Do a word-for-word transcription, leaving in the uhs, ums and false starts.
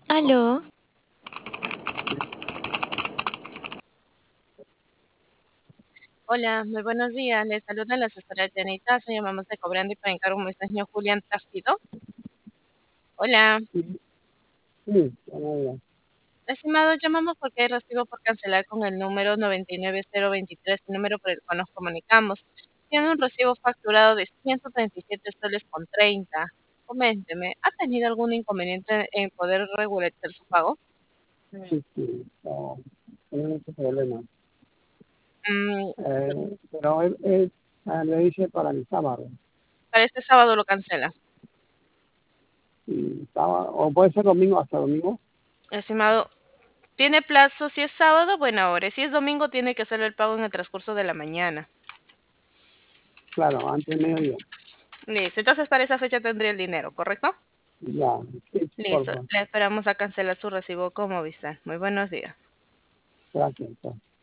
Aló, Hola, muy buenos días. Les saluda la asesora Janita. Se llamamos de Cobrando y para encargo mi señor Julián Trafido. Hola, Sí, sí, buenos días. estimado, llamamos porque hay recibo por cancelar con el número nueve nueve cero dos tres, el número por el cual nos comunicamos. Tiene un recibo facturado de ciento treinta y siete soles con treinta. Coménteme, ¿ha tenido algún inconveniente en poder regularizar su pago? Sí, sí, no, tengo muchos problemas. Mm, Eh, pero él, él, eh, le dice para el sábado. para este sábado lo cancela. Y sábado, o puede ser domingo hasta domingo. Estimado, tiene plazo. Si es sábado, buena hora. Si es domingo, tiene que hacer el pago en el transcurso de la mañana. Claro, antes del mediodía. Listo, entonces para esa fecha tendría el dinero, ¿correcto? Ya, sí, por Listo, favor. le esperamos a cancelar su recibo con Movistar. Muy buenos días. Gracias.